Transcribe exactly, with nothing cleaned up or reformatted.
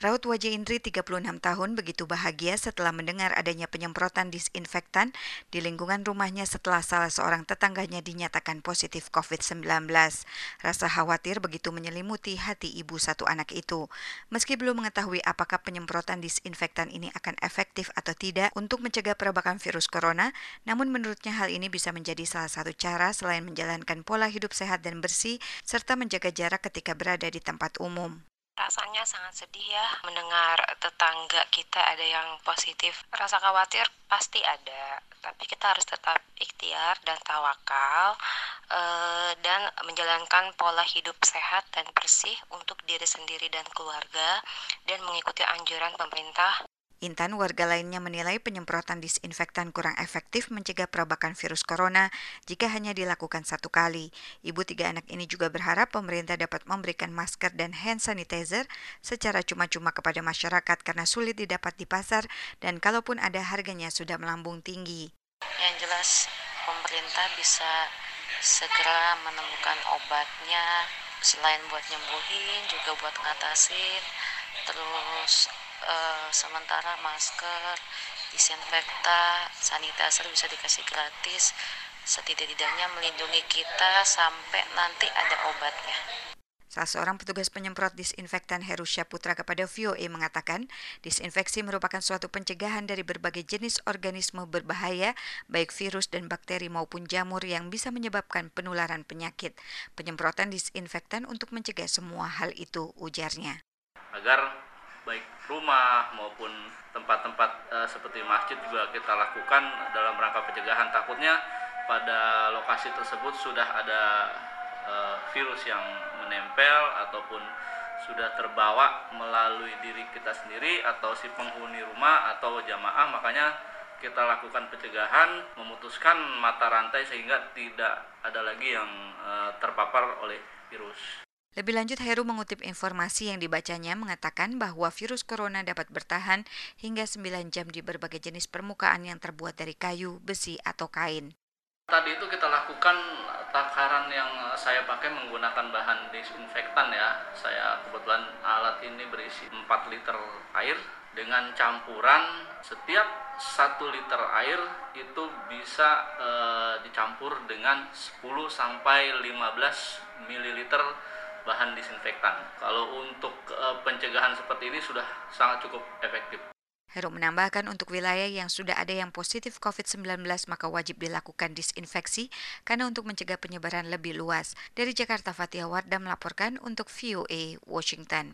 Raut wajah Indri tiga puluh enam tahun begitu bahagia setelah mendengar adanya penyemprotan disinfektan di lingkungan rumahnya setelah salah seorang tetangganya dinyatakan positif covid sembilan belas. Rasa khawatir begitu menyelimuti hati ibu satu anak itu. Meski belum mengetahui apakah penyemprotan disinfektan ini akan efektif atau tidak untuk mencegah perabakan virus corona, namun menurutnya hal ini bisa menjadi salah satu cara selain menjalankan pola hidup sehat dan bersih serta menjaga jarak ketika berada di tempat umum. Rasanya sangat sedih ya mendengar tetangga kita ada yang positif. Rasa khawatir pasti ada, tapi kita harus tetap ikhtiar dan tawakal eh, dan menjalankan pola hidup sehat dan bersih untuk diri sendiri dan keluarga dan mengikuti anjuran pemerintah. Intan, warga lainnya menilai penyemprotan disinfektan kurang efektif mencegah perabakan virus corona jika hanya dilakukan satu kali. Ibu tiga anak ini juga berharap pemerintah dapat memberikan masker dan hand sanitizer secara cuma-cuma kepada masyarakat karena sulit didapat di pasar dan kalaupun ada harganya sudah melambung tinggi. Yang jelas pemerintah bisa segera menemukan obatnya selain buat nyembuhin juga buat ngatasin. Terus eh, sementara masker, disinfektan, sanitizer bisa dikasih gratis, setidak-tidaknya melindungi kita sampai nanti ada obatnya. Salah seorang petugas penyemprot disinfektan Heru Syaputra kepada V O A mengatakan, disinfeksi merupakan suatu pencegahan dari berbagai jenis organisme berbahaya, baik virus dan bakteri maupun jamur yang bisa menyebabkan penularan penyakit. Penyemprotan disinfektan untuk mencegah semua hal itu, ujarnya. Agar baik rumah maupun tempat-tempat e, seperti masjid juga kita lakukan dalam rangka pencegahan. Takutnya pada lokasi tersebut sudah ada e, virus yang menempel ataupun sudah terbawa melalui diri kita sendiri atau si penghuni rumah atau jamaah, makanya kita lakukan pencegahan, memutuskan mata rantai sehingga tidak ada lagi yang e, terpapar oleh virus. Lebih lanjut, Heru mengutip informasi yang dibacanya mengatakan bahwa virus corona dapat bertahan hingga sembilan jam di berbagai jenis permukaan yang terbuat dari kayu, besi, atau kain. Tadi itu kita lakukan takaran yang saya pakai menggunakan bahan disinfektan ya. Saya kebetulan alat ini berisi empat liter air dengan campuran setiap satu liter air itu bisa e, dicampur dengan sepuluh sampai lima belas mililiter bahan disinfektan. Kalau untuk e, pencegahan seperti ini sudah sangat cukup efektif. Heru menambahkan untuk wilayah yang sudah ada yang positif covid sembilan belas maka wajib dilakukan disinfeksi karena untuk mencegah penyebaran lebih luas. Dari Jakarta, Fatia Wardah melaporkan untuk V O A Washington.